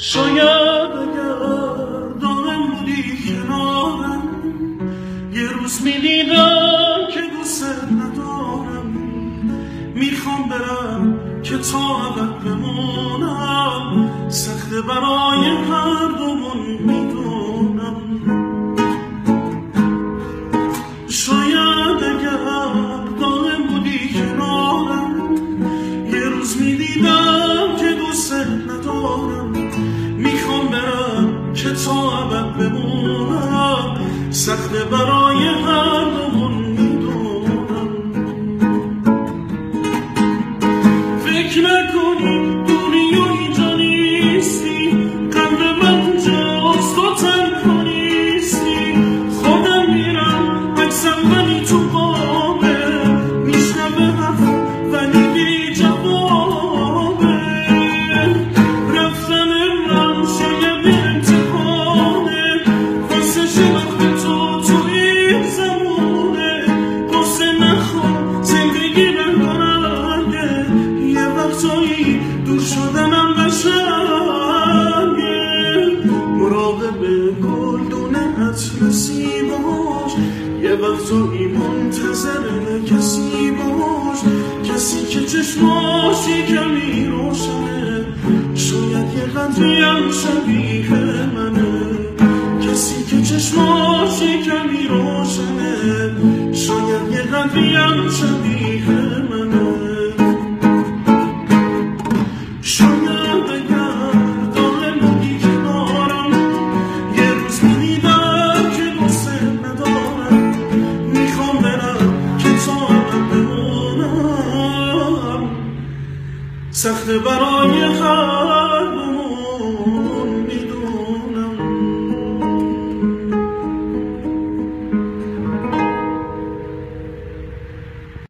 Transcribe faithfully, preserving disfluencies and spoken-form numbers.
شاید اگر دائم بودی کنارم یه روز میدیدم که دوست ندارم، میخوام برم که تا ابد بمونم، سخته برای هر دومون میدونم. شاید اگر دائم بودی کنارم یه روز میدیدم که دوست ندارم، میخوام برم که تا ابد بمونم، سخته برای هر دومون میدونم. فکر نکنی دنیا اینجا نیستی، قلب من اونجاست تو تنها نیستی. خودم میرم عکسم ولی تو قابه، میشنوه حرف ولی بی جوابه. رفتن من شاید امتحانه واسه شناخت تو تو این زمونه، واسه نخوام زندگی بهرنگه، یه وقتایی دور شدنم قشنگه. مراقب گلدون اطلسی باش، یه وقتایی منتظر کسی باش، کسی که چشماشی کمی روشنه، شاید یه قدریم شبیه منه. کسی که چشماشی کمی روشنه، شاید یه قدریم شبیه منه. شاید اگر دائم بودی کنارم یه روز میدیدم که دوست ندارم، میخوام برم که تا ابد بمونم، سخته برای هر